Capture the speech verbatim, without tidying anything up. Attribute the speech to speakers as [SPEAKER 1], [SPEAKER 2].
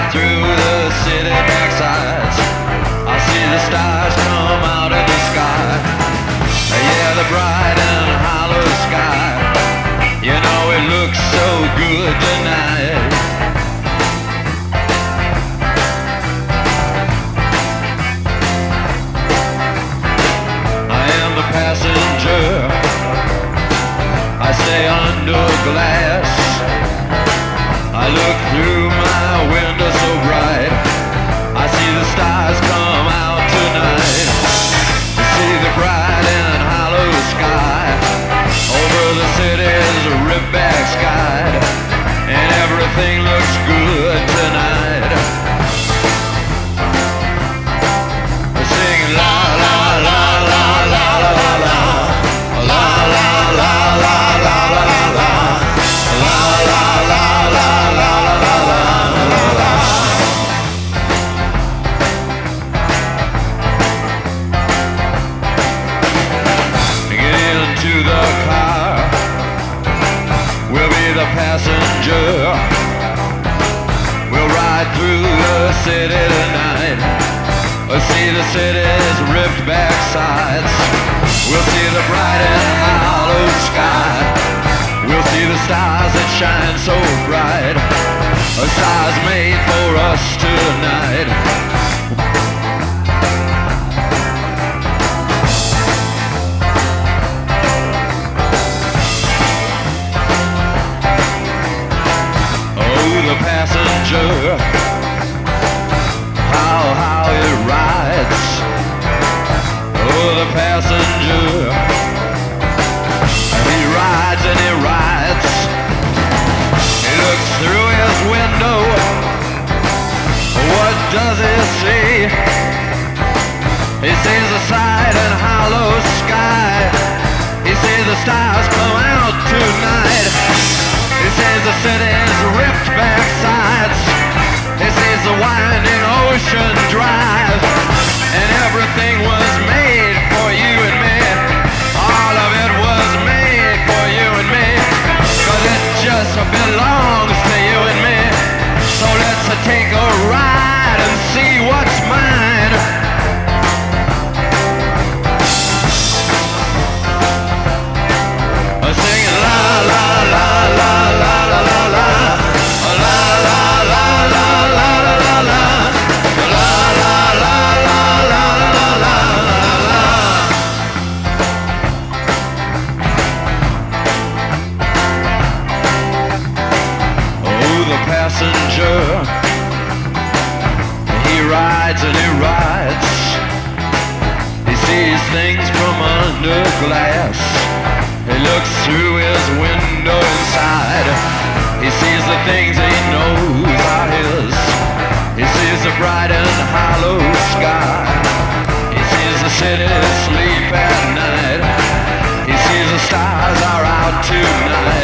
[SPEAKER 1] through the city backsides. I see the stars come out of the sky. Yeah, the bright and hollow sky. You know it looks so good tonight. I am the passenger. I stay under glass. I look through my window so bright. I see the stars come out tonight. I see the bright and hollow sky. Over the city's ripped back sky. And everything looks good tonight. Singing la la la la la la la la. La la la la la la la la. La la la la la la la la la. Get into the car. We'll be the passenger. We'll ride through the city tonight. We'll see the city's ripped back sides. We'll see the bright and hollow sky. We'll see the stars that shine so bright. A stars made for us tonight. Oh, the passenger, how, how it rides. Oh, the passenger, he rides and he rides. He looks through his window. What does he see? He sees the bright and hollow sky. He sees the stars come out tonight. He sees the city's ripped back sides. He sees the winding ocean drive. And everything was made for you and me. All of it was made for you and me. Cause it just belongs to you and me. So let's take a ride and see what's mine. Singing la la la la la la la la. La la la la la la la la. La la la la la la la la. Oh, the passenger, he rides and he rides. He sees things from under glass. He looks through his window inside. He sees the things he knows are his. He sees the bright and hollow sky. He sees the city sleep at night. He sees the stars are out tonight.